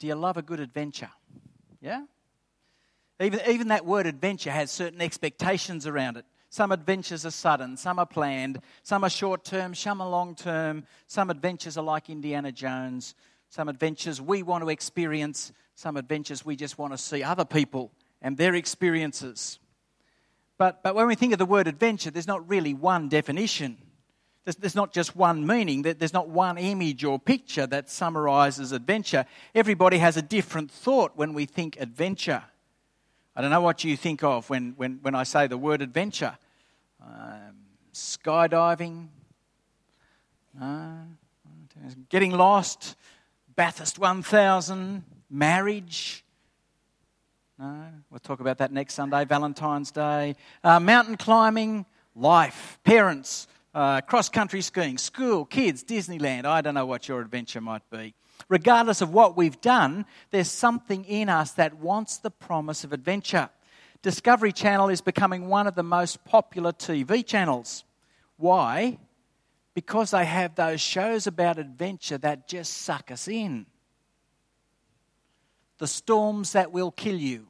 Do you love a good adventure? Yeah? Even that word adventure has certain expectations around it. Some adventures are sudden, some are planned, some are short-term, some are long-term. Some adventures are like Indiana Jones. Some adventures we want to experience. Some adventures we just want to see other people and their experiences. But when we think of the word adventure, there's not really one definition. There's not just one meaning. There's not one image or picture that summarises adventure. Everybody has a different thought when we think adventure. I don't know what you think of when I say the word adventure. Skydiving, getting lost, Bathurst 1000, marriage. No, we'll talk about that next Sunday, Valentine's Day. Mountain climbing, life, parents, cross-country skiing, school, kids, Disneyland. I don't know what your adventure might be. Regardless of what we've done, there's something in us that wants the promise of adventure. Discovery Channel is becoming one of the most popular TV channels. Why? Because they have those shows about adventure that just suck us in. The storms that will kill you.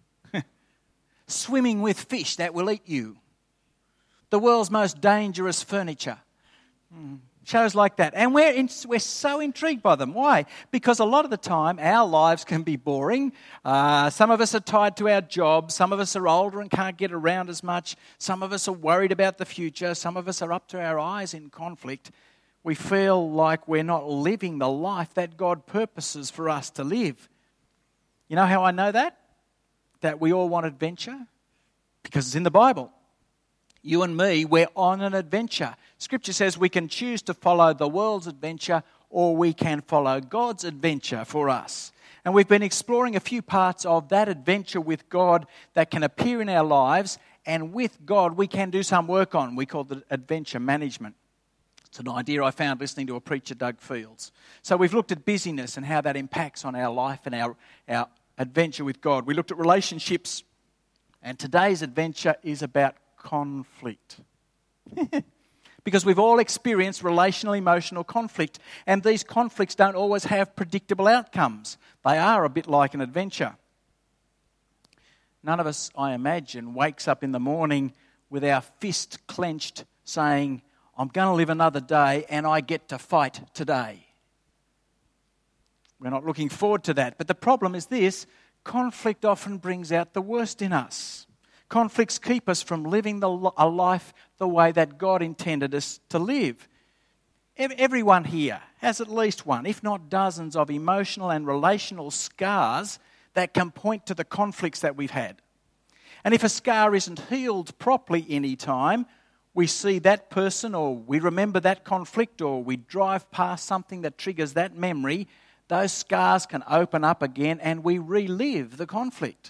Swimming with fish that will eat you. The world's most dangerous furniture. Shows like that. And we're so intrigued by them. Why? Because a lot of the time our lives can be boring. Some of us are tied to our jobs. Some of us are older and can't get around as much. Some of us are worried about the future. Some of us are up to our eyes in conflict. We feel like we're not living the life that God purposes for us to live. You know how I know that? That we all want adventure? Because it's in the Bible. You and me, we're on an adventure. Scripture says we can choose to follow the world's adventure or we can follow God's adventure for us. And we've been exploring a few parts of that adventure with God that can appear in our lives, and with God we can do some work on. We call it adventure management. It's an idea I found listening to a preacher, Doug Fields. So we've looked at busyness and how that impacts on our life and our adventure with God. We looked at relationships, and today's adventure is about conflict. Because we've all experienced relational, emotional conflict, and these conflicts don't always have predictable outcomes. They are a bit like an adventure. None of us, I imagine, wakes up in the morning with our fist clenched saying, I'm going to live another day and I get to fight today. We're not looking forward to that. But the problem is this: conflict often brings out the worst in us. Conflicts keep us from living a life the way that God intended us to live. Everyone here has at least one, if not dozens, of emotional and relational scars that can point to the conflicts that we've had. And if a scar isn't healed properly any time, we see that person or we remember that conflict or we drive past something that triggers that memory, those scars can open up again and we relive the conflict.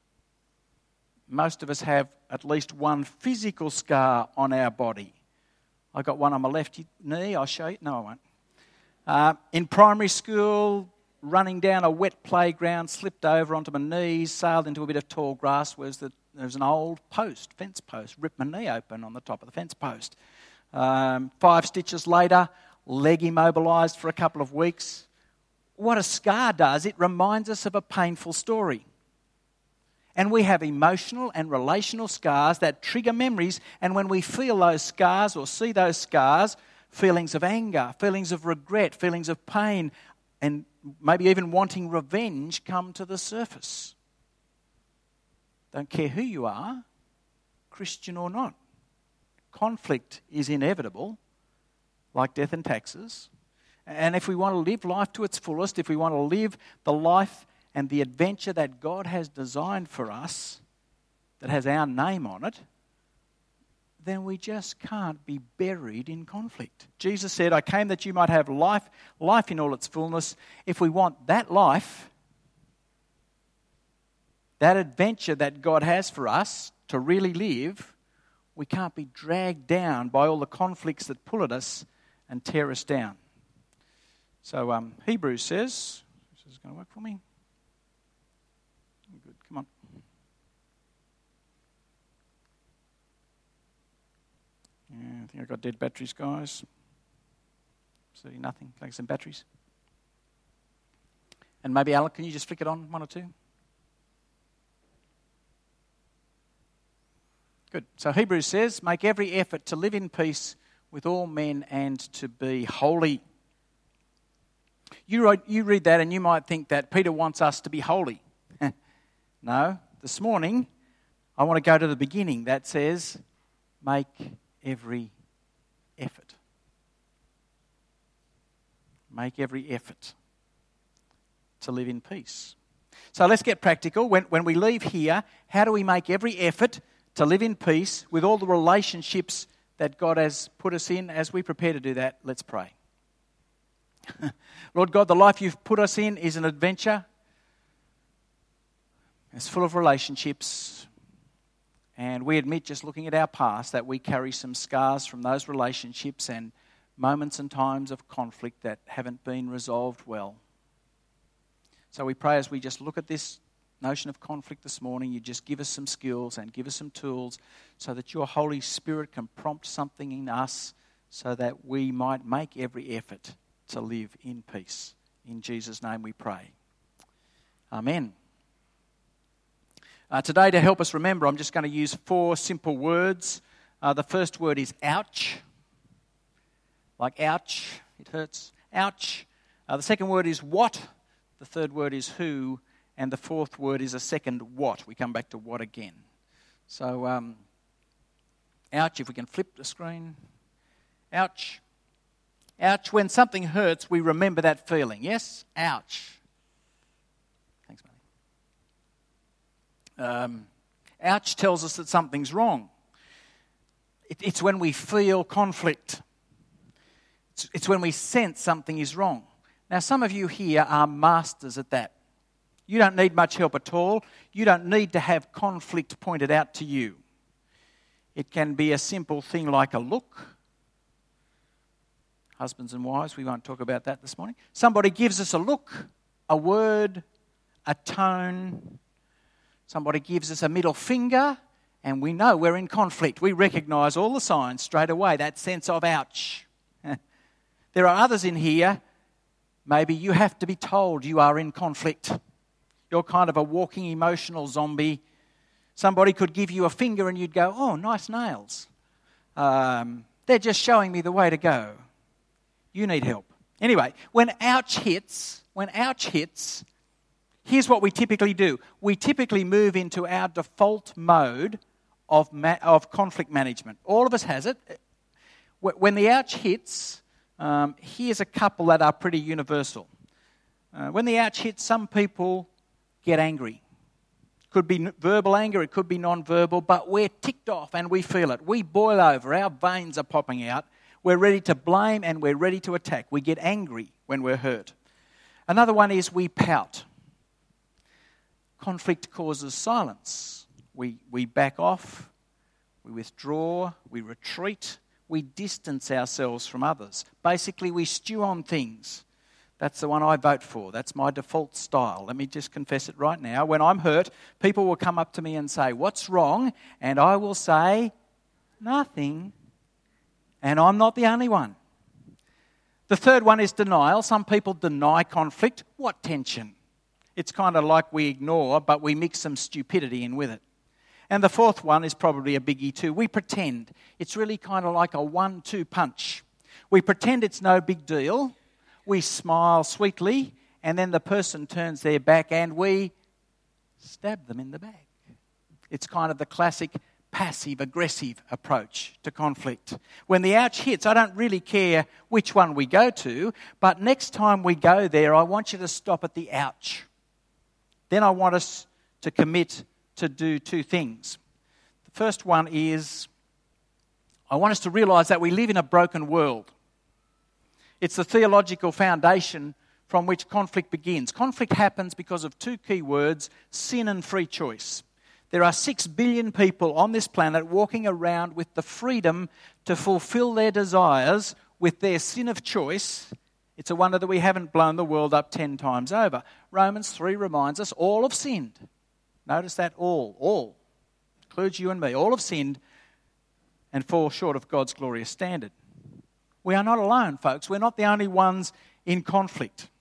Most of us have at least one physical scar on our body. I've got one on my left knee. I'll show you. No, I won't. In primary school, running down a wet playground, slipped over onto my knees, sailed into a bit of tall grass. There was an old post, fence post, ripped my knee open on the top of the fence post. 5 stitches later, leg immobilised for a couple of weeks. What a scar does, it reminds us of a painful story. And we have emotional and relational scars that trigger memories. And when we feel those scars or see those scars, feelings of anger, feelings of regret, feelings of pain, and maybe even wanting revenge come to the surface. Don't care who you are, Christian or not. Conflict is inevitable, like death and taxes. And if we want to live life to its fullest, if we want to live the life and the adventure that God has designed for us, that has our name on it, then we just can't be buried in conflict. Jesus said, I came that you might have life in all its fullness. If we want that life, that adventure that God has for us to really live, we can't be dragged down by all the conflicts that pull at us and tear us down. So Hebrews says, this is going to work for me. Good, come on. Yeah, I think I've got dead batteries, guys. See nothing, like some batteries. And maybe, Alan, can you just flick it on, one or two? Good. So Hebrews says, make every effort to live in peace with all men and to be holy. You read that and you might think that Peter wants us to be holy. No, this morning I want to go to the beginning that says, make every effort. Make every effort to live in peace. So let's get practical. When we leave here, how do we make every effort to live in peace with all the relationships that God has put us in? As we prepare to do that, let's pray. Lord God, the life you've put us in is an adventure. It's full of relationships. And we admit, just looking at our past, that we carry some scars from those relationships and moments and times of conflict that haven't been resolved well. So we pray as we just look at this notion of conflict this morning, you just give us some skills and give us some tools so that your Holy Spirit can prompt something in us so that we might make every effort to live in peace. In Jesus' name we pray. Amen. Today, to help us remember, I'm just going to use 4 simple words. The first word is ouch. Like ouch, it hurts. Ouch. The second word is what. The third word is who. And the fourth word is a second what. We come back to what again. So, ouch, if we can flip the screen. Ouch. Ouch. When something hurts, we remember that feeling. Yes? Ouch. Thanks, buddy. Ouch tells us that something's wrong. It's when we feel conflict. It's when we sense something is wrong. Now, some of you here are masters at that. You don't need much help at all. You don't need to have conflict pointed out to you. It can be a simple thing like a look. Husbands and wives, we won't talk about that this morning. Somebody gives us a look, a word, a tone. Somebody gives us a middle finger, and we know we're in conflict. We recognise all the signs straight away, that sense of ouch. There are others in here, maybe you have to be told you are in conflict. You're kind of a walking emotional zombie. Somebody could give you a finger and you'd go, oh, nice nails. They're just showing me the way to go. You need help. Anyway, when ouch hits, here's what we typically do. We typically move into our default mode of conflict management. All of us has it. When the ouch hits, here's a couple that are pretty universal. When the ouch hits, some people get angry. It could be verbal anger, it could be non-verbal, but we're ticked off and we feel it. We boil over, our veins are popping out. We're ready to blame and we're ready to attack. We get angry when we're hurt. Another one is we pout. Conflict causes silence. We back off, we withdraw, we retreat, we distance ourselves from others. Basically, we stew on things. That's the one I vote for. That's my default style. Let me just confess it right now. When I'm hurt, people will come up to me and say, what's wrong? And I will say, nothing. And I'm not the only one. The third one is denial. Some people deny conflict. What tension? It's kind of like we ignore, but we mix some stupidity in with it. And the fourth one is probably a biggie too. We pretend. It's really kind of like a 1-2 punch. We pretend it's no big deal. We smile sweetly, and then the person turns their back and we stab them in the back. It's kind of the classic passive-aggressive approach to conflict. When the ouch hits, I don't really care which one we go to, but next time we go there, I want you to stop at the ouch. Then I want us to commit to do 2 things. The first one is, I want us to realise that we live in a broken world. It's the theological foundation from which conflict begins. Conflict happens because of 2 key words, sin and free choice. There are 6 billion people on this planet walking around with the freedom to fulfill their desires with their sin of choice. It's a wonder that we haven't blown the world up 10 times over. Romans 3 reminds us all have sinned. Notice that all, includes you and me. All have sinned and fall short of God's glorious standard. We are not alone, folks. We're not the only ones in conflict.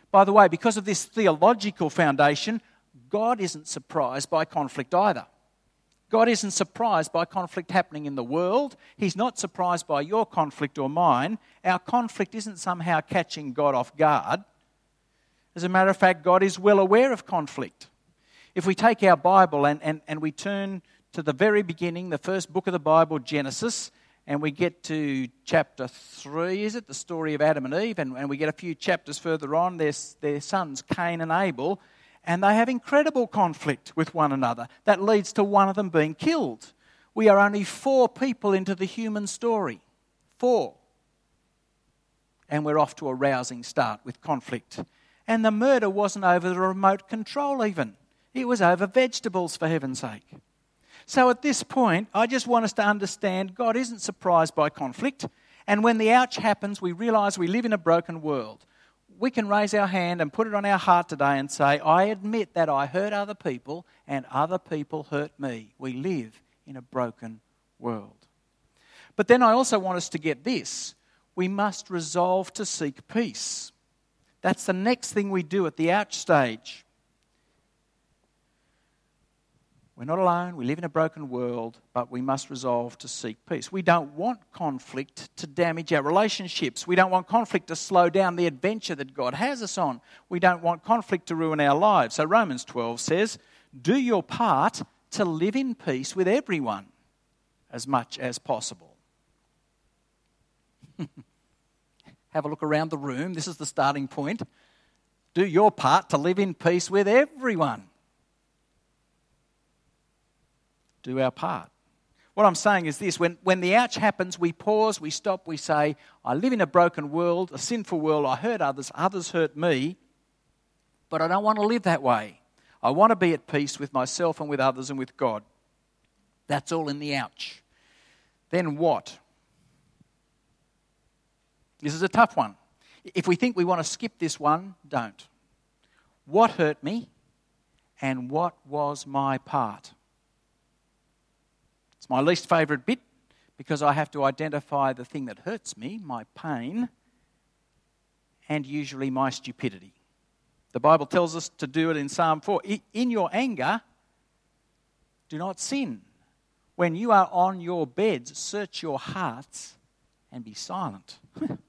By the way, because of this theological foundation, God isn't surprised by conflict either. God isn't surprised by conflict happening in the world. He's not surprised by your conflict or mine. Our conflict isn't somehow catching God off guard. As a matter of fact, God is well aware of conflict. If we take our Bible and we turn to the very beginning, the first book of the Bible, Genesis, and we get to chapter 3, is it? The story of Adam and Eve, and we get a few chapters further on, their sons, Cain and Abel, and they have incredible conflict with one another. That leads to one of them being killed. We are only 4 people into the human story. 4. And we're off to a rousing start with conflict. And the murder wasn't over the remote control even. It was over vegetables, for heaven's sake. So at this point, I just want us to understand God isn't surprised by conflict. And when the ouch happens, we realise we live in a broken world. We can raise our hand and put it on our heart today and say, I admit that I hurt other people and other people hurt me. We live in a broken world. But then I also want us to get this. We must resolve to seek peace. That's the next thing we do at the ouch stage. We're not alone, we live in a broken world, but we must resolve to seek peace. We don't want conflict to damage our relationships. We don't want conflict to slow down the adventure that God has us on. We don't want conflict to ruin our lives. So Romans 12 says, do your part to live in peace with everyone as much as possible. Have a look around the room. This is the starting point. Do your part to live in peace with everyone. Do our part. What I'm saying is this, when the ouch happens, we pause, we stop, we say, I live in a broken world, a sinful world, I hurt others, others hurt me, but I don't want to live that way. I want to be at peace with myself and with others and with God. That's all in the ouch. Then what? This is a tough one. If we think we want to skip this one, don't. What hurt me and what was my part? It's my least favourite bit because I have to identify the thing that hurts me, my pain, and usually my stupidity. The Bible tells us to do it in Psalm 4. In your anger, do not sin. When you are on your beds, search your hearts and be silent.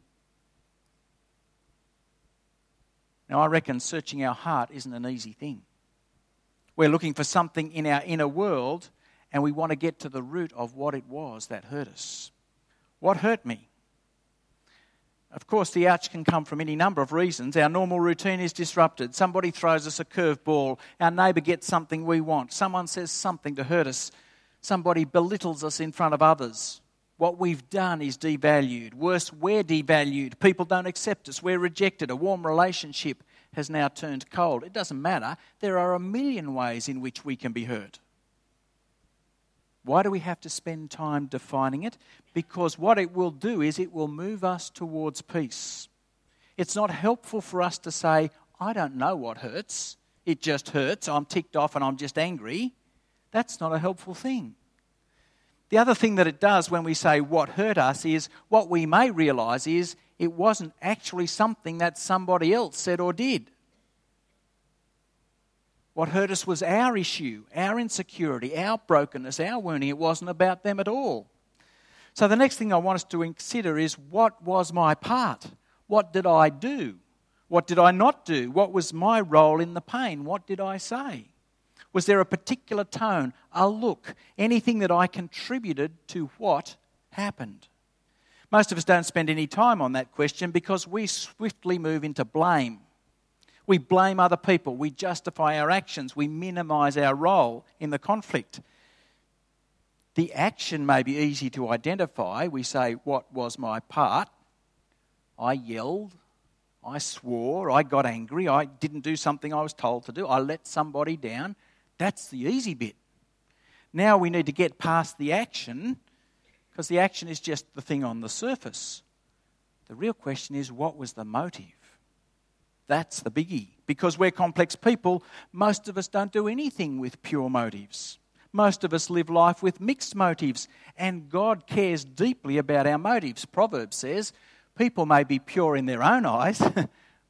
Now, I reckon searching our heart isn't an easy thing. We're looking for something in our inner world and we want to get to the root of what it was that hurt us. What hurt me? Of course, the ouch can come from any number of reasons. Our normal routine is disrupted. Somebody throws us a curveball. Our neighbour gets something we want. Someone says something to hurt us. Somebody belittles us in front of others. What we've done is devalued. Worse, we're devalued. People don't accept us. We're rejected. A warm relationship has now turned cold. It doesn't matter. There are a million ways in which we can be hurt. Why do we have to spend time defining it? Because what it will do is it will move us towards peace. It's not helpful for us to say, I don't know what hurts. It just hurts. I'm ticked off and I'm just angry. That's not a helpful thing. The other thing that it does when we say what hurt us is what we may realise is it wasn't actually something that somebody else said or did. What hurt us was our issue, our insecurity, our brokenness, our wounding. It wasn't about them at all. So the next thing I want us to consider is what was my part? What did I do? What did I not do? What was my role in the pain? What did I say? Was there a particular tone, a look, anything that I contributed to what happened? Most of us don't spend any time on that question because we swiftly move into blame. We blame other people. We justify our actions. We minimise our role in the conflict. The action may be easy to identify. We say, what was my part? I yelled. I swore. I got angry. I didn't do something I was told to do. I let somebody down. That's the easy bit. Now we need to get past the action because the action is just the thing on the surface. The real question is, what was the motive? That's the biggie. Because we're complex people, most of us don't do anything with pure motives. Most of us live life with mixed motives, and God cares deeply about our motives. Proverbs says, people may be pure in their own eyes,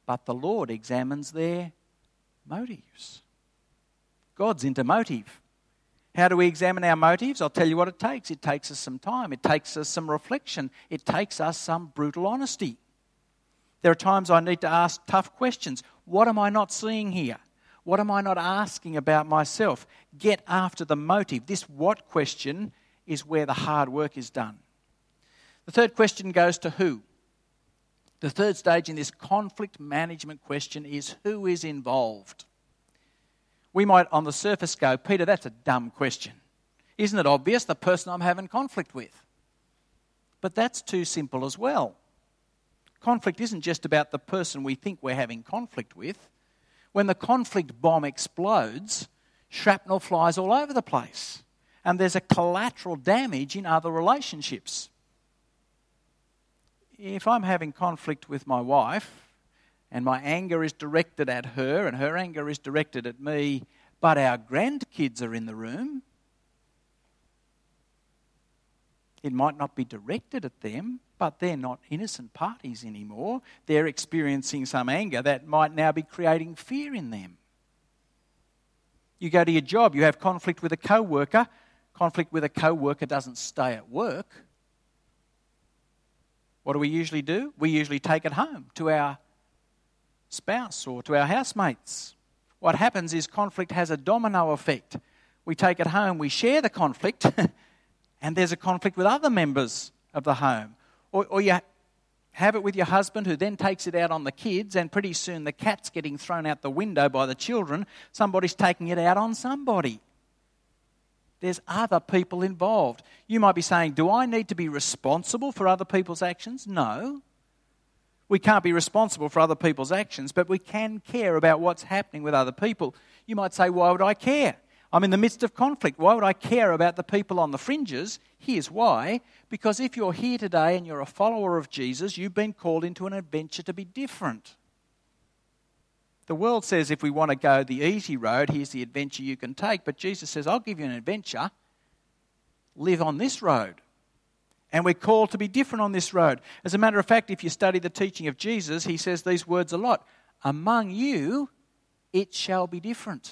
but the Lord examines their motives. God's into motive. How do we examine our motives? I'll tell you what it takes. It takes us some time. It takes us some reflection. It takes us some brutal honesty. There are times I need to ask tough questions. What am I not seeing here? What am I not asking about myself? Get after the motive. This what question is where the hard work is done. The third question goes to who. The third stage in this conflict management question is who is involved. We might on the surface go, Peter, that's a dumb question. Isn't it obvious? The person I'm having conflict with. But that's too simple as well. Conflict isn't just about the person we think we're having conflict with. When the conflict bomb explodes, shrapnel flies all over the place. And there's a collateral damage in other relationships. If I'm having conflict with my wife and my anger is directed at her and her anger is directed at me, but our grandkids are in the room, it might not be directed at them, but they're not innocent parties anymore. They're experiencing some anger that might now be creating fear in them. You go to your job, you have conflict with a co-worker. Conflict with a co-worker doesn't stay at work. What do? We usually take it home to our spouse or to our housemates. What happens is conflict has a domino effect. We take it home, we share the conflict, and there's a conflict with other members of the home. Or you have it with your husband who then takes it out on the kids, and pretty soon the cat's getting thrown out the window by the children. Somebody's taking it out on somebody. There's other people involved. You might be saying, do I need to be responsible for other people's actions? No. We can't be responsible for other people's actions, but we can care about what's happening with other people. You might say, why would I care? I'm in the midst of conflict. Why would I care about the people on the fringes? Here's why. Because if you're here today and you're a follower of Jesus, you've been called into an adventure to be different. The world says if we want to go the easy road, here's the adventure you can take. But Jesus says, I'll give you an adventure. Live on this road. And we're called to be different on this road. As a matter of fact, if you study the teaching of Jesus, he says these words a lot. Among you, it shall be different.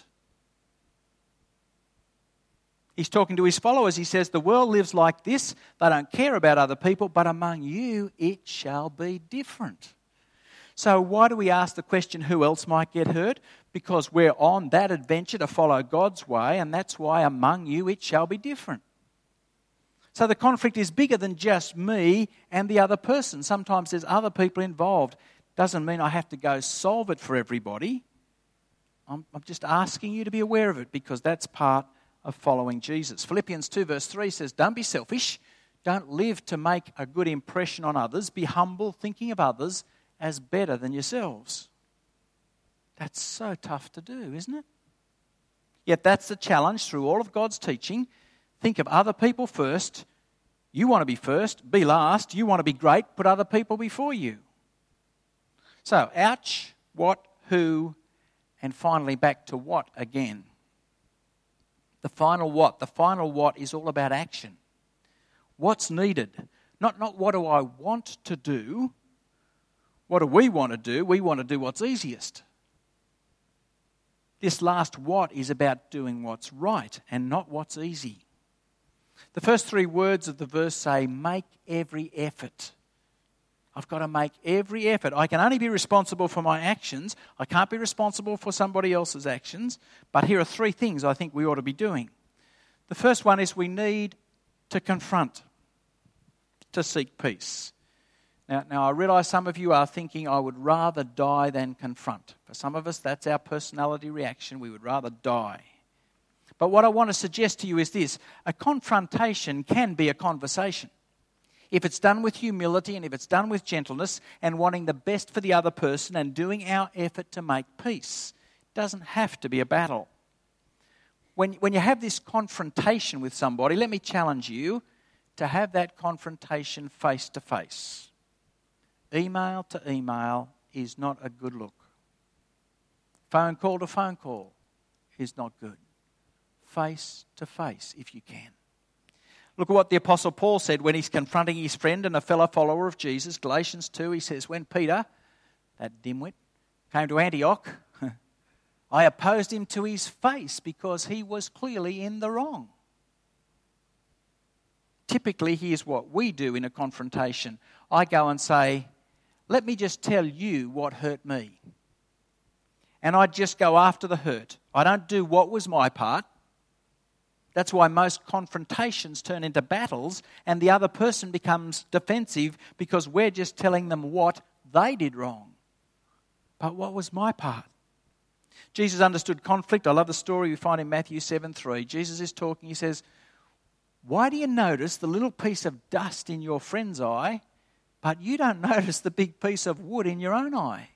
He's talking to his followers. He says, the world lives like this. They don't care about other people, but among you, it shall be different. So why do we ask the question, who else might get hurt? Because we're on that adventure to follow God's way, and that's why among you it shall be different. So the conflict is bigger than just me and the other person. Sometimes there's other people involved. Doesn't mean I have to go solve it for everybody. I'm just asking you to be aware of it because that's part of following Jesus. Philippians 2 verse 3 says, don't be selfish. Don't live to make a good impression on others. Be humble, thinking of others as better than yourselves. That's so tough to do, isn't it? Yet that's the challenge through all of God's teaching. Think of other people first. You want to be first, be last. You want to be great, put other people before you. So, ouch, what, who, and finally back to what again. The final what is all about action. What's needed? Not what do I want to do. What do we want to do? We want to do what's easiest. This last what is about doing what's right and not what's easy. The first three words of the verse say, make every effort. I've got to make every effort. I can only be responsible for my actions. I can't be responsible for somebody else's actions. But here are three things I think we ought to be doing. The first one is we need to confront, to seek peace. Now, I realise some of you are thinking, I would rather die than confront. For some of us, that's our personality reaction. We would rather die. But what I want to suggest to you is this. A confrontation can be a conversation. If it's done with humility and if it's done with gentleness and wanting the best for the other person and doing our effort to make peace, it doesn't have to be a battle. When you have this confrontation with somebody, let me challenge you to have that confrontation face to face. Email to email is not a good look. Phone call to phone call is not good. Face to face, if you can. Look at what the Apostle Paul said when he's confronting his friend and a fellow follower of Jesus. Galatians 2, he says, when Peter, that dimwit, came to Antioch, I opposed him to his face because he was clearly in the wrong. Typically, here's what we do in a confrontation. I go and say, let me just tell you what hurt me. And I just go after the hurt. I don't do what was my part. That's why most confrontations turn into battles and the other person becomes defensive because we're just telling them what they did wrong. But what was my part? Jesus understood conflict. I love the story we find in Matthew 7:3. Jesus is talking. He says, why do you notice the little piece of dust in your friend's eye, but you don't notice the big piece of wood in your own eye?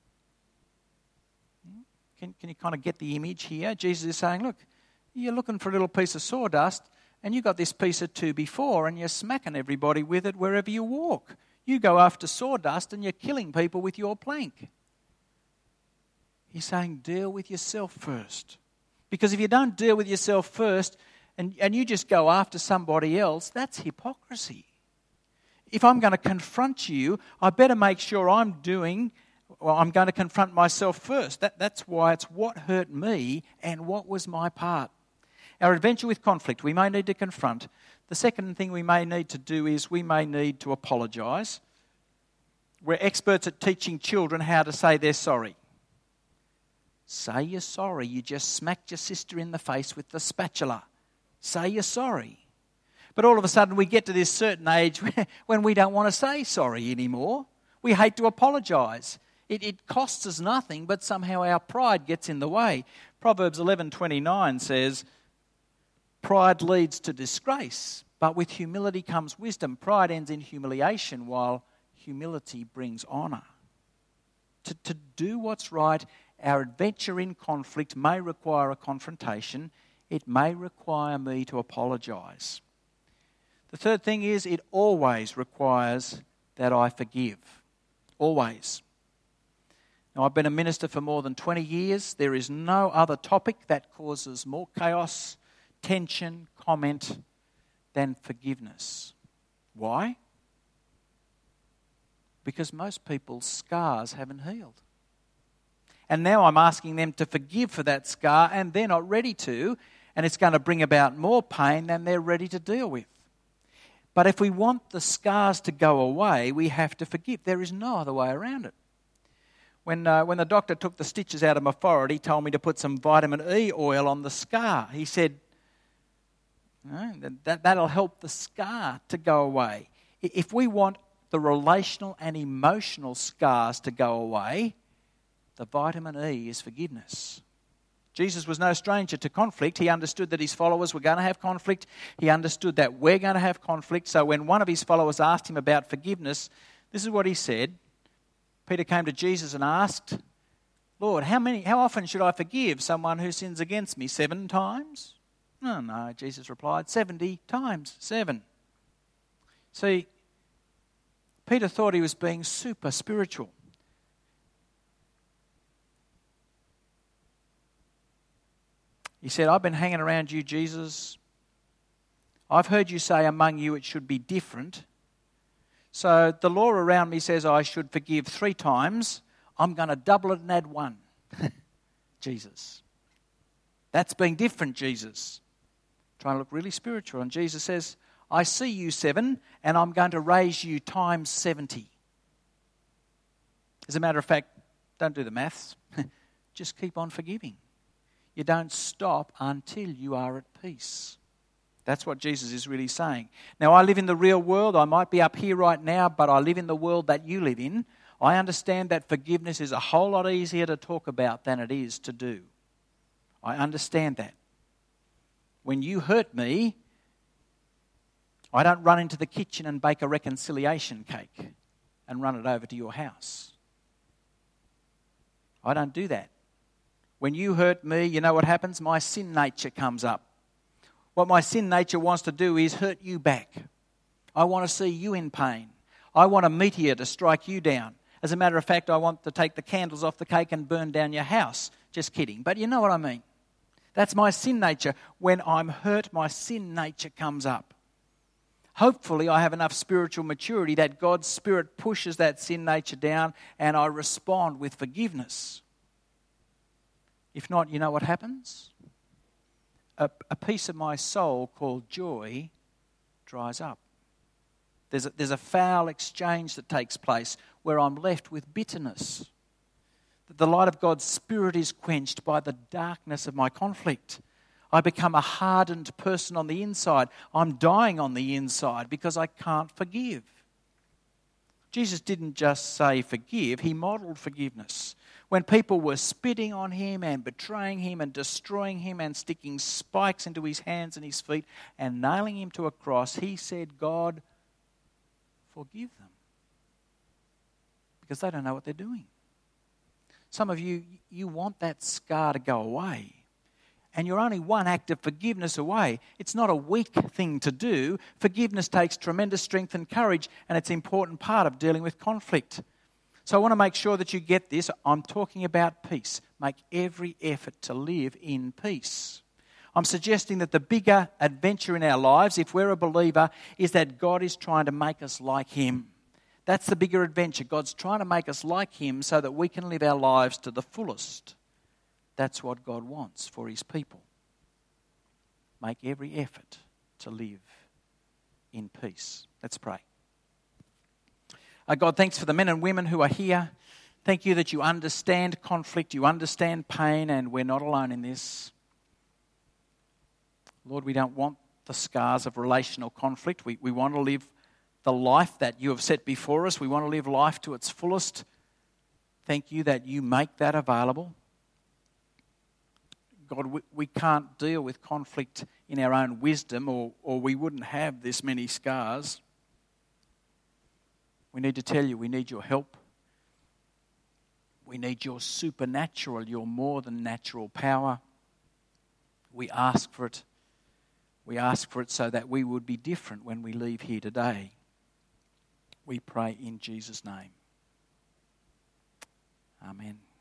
Can you kind of get the image here? Jesus is saying, look, you're looking for a little piece of sawdust and you got this piece of 2x4 and you're smacking everybody with it wherever you walk. You go after sawdust and you're killing people with your plank. He's saying deal with yourself first. Because if you don't deal with yourself first and you just go after somebody else, that's hypocrisy. If I'm going to confront you, I better make sure I'm going to confront myself first. That's why it's what hurt me and what was my part. Our adventure with conflict, we may need to confront. The second thing we may need to do is we may need to apologise. We're experts at teaching children how to say they're sorry. Say you're sorry. You just smacked your sister in the face with the spatula. Say you're sorry. But all of a sudden we get to this certain age when we don't want to say sorry anymore. We hate to apologise. It costs us nothing, but somehow our pride gets in the way. Proverbs 11:29 says, pride leads to disgrace, but with humility comes wisdom. Pride ends in humiliation, while humility brings honour. To do what's right, our adventure in conflict may require a confrontation. It may require me to apologise. The third thing is it always requires that I forgive. Always. Now, I've been a minister for more than 20 years. There is no other topic that causes more chaos, tension, comment than forgiveness. Why? Because most people's scars haven't healed. And now I'm asking them to forgive for that scar and they're not ready to, and it's going to bring about more pain than they're ready to deal with. But if we want the scars to go away, we have to forgive. There is no other way around it. When the doctor took the stitches out of my forehead, he told me to put some vitamin E oil on the scar. He said, no, that'll help the scar to go away. If we want the relational and emotional scars to go away, the vitamin E is forgiveness. Jesus was no stranger to conflict. He understood that his followers were going to have conflict. He understood that we're going to have conflict. So when one of his followers asked him about forgiveness, this is what he said. Peter came to Jesus and asked, Lord, how often should I forgive someone who sins against me? 7 times? No, Jesus replied, 70 times 7. See, Peter thought he was being super spiritual. He said, I've been hanging around you, Jesus. I've heard you say among you it should be different. So the law around me says I should forgive 3 times. I'm going to double it and add 1. Jesus. That's being different, Jesus. Trying to look really spiritual. And Jesus says, I see you 7 and I'm going to raise you times 70. As a matter of fact, don't do the maths. Just keep on forgiving. You don't stop until you are at peace. That's what Jesus is really saying. Now, I live in the real world. I might be up here right now, but I live in the world that you live in. I understand that forgiveness is a whole lot easier to talk about than it is to do. I understand that. When you hurt me, I don't run into the kitchen and bake a reconciliation cake and run it over to your house. I don't do that. When you hurt me, you know what happens? My sin nature comes up. What my sin nature wants to do is hurt you back. I want to see you in pain. I want a meteor to strike you down. As a matter of fact, I want to take the candles off the cake and burn down your house. Just kidding. But you know what I mean. That's my sin nature. When I'm hurt, my sin nature comes up. Hopefully I have enough spiritual maturity that God's Spirit pushes that sin nature down and I respond with forgiveness. If not, you know what happens? A piece of my soul called joy dries up. There's a foul exchange that takes place where I'm left with bitterness. The light of God's Spirit is quenched by the darkness of my conflict. I become a hardened person on the inside. I'm dying on the inside because I can't forgive. Jesus didn't just say forgive, he modeled forgiveness. When people were spitting on him and betraying him and destroying him and sticking spikes into his hands and his feet and nailing him to a cross, he said, God, forgive them. Because they don't know what they're doing. Some of you, you want that scar to go away. And you're only one act of forgiveness away. It's not a weak thing to do. Forgiveness takes tremendous strength and courage, and it's an important part of dealing with conflict. So I want to make sure that you get this. I'm talking about peace. Make every effort to live in peace. I'm suggesting that the bigger adventure in our lives, if we're a believer, is that God is trying to make us like him. That's the bigger adventure. God's trying to make us like him so that we can live our lives to the fullest. That's what God wants for his people. Make every effort to live in peace. Let's pray. God, thanks for the men and women who are here. Thank you that you understand conflict, you understand pain, and we're not alone in this. Lord, we don't want the scars of relational conflict. We want to live the life that you have set before us. We want to live life to its fullest. Thank you that you make that available. God, we can't deal with conflict in our own wisdom or we wouldn't have this many scars. We need to tell you we need your help. We need your supernatural, your more than natural power. We ask for it. We ask for it so that we would be different when we leave here today. We pray in Jesus' name. Amen.